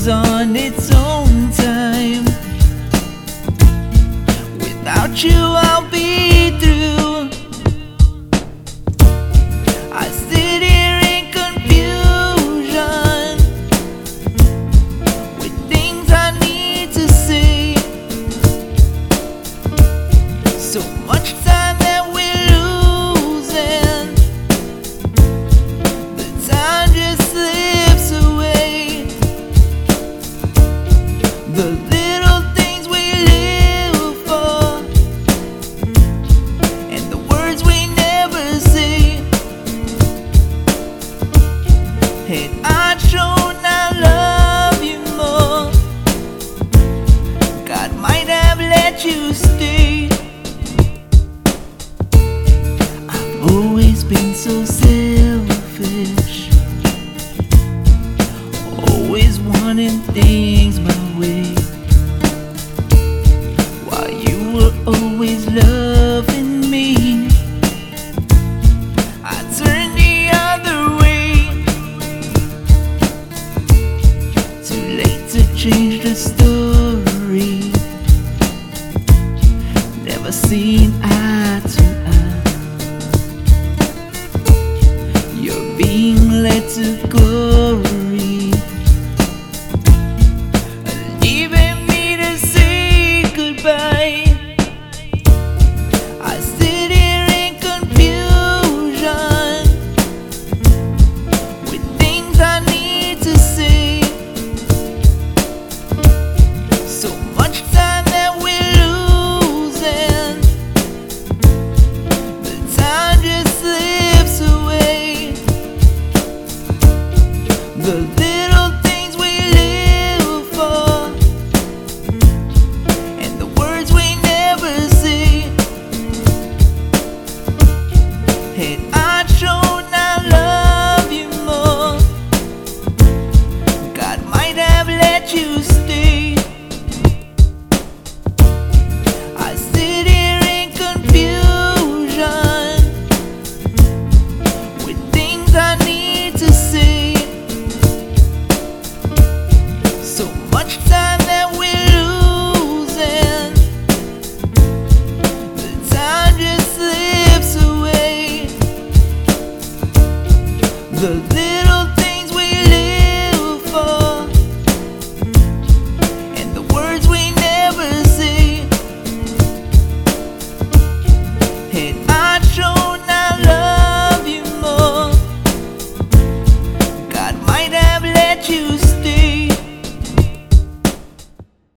goes on its own time. Without you I'll be through. I sit here in confusion with things I need to say. So much time that we're losing, the time just slips away. The little things we live for, and the words we never say. Had I shown I love you more, God might have let you stay. I've always been so selfish, always wanting things my way, while you were always loving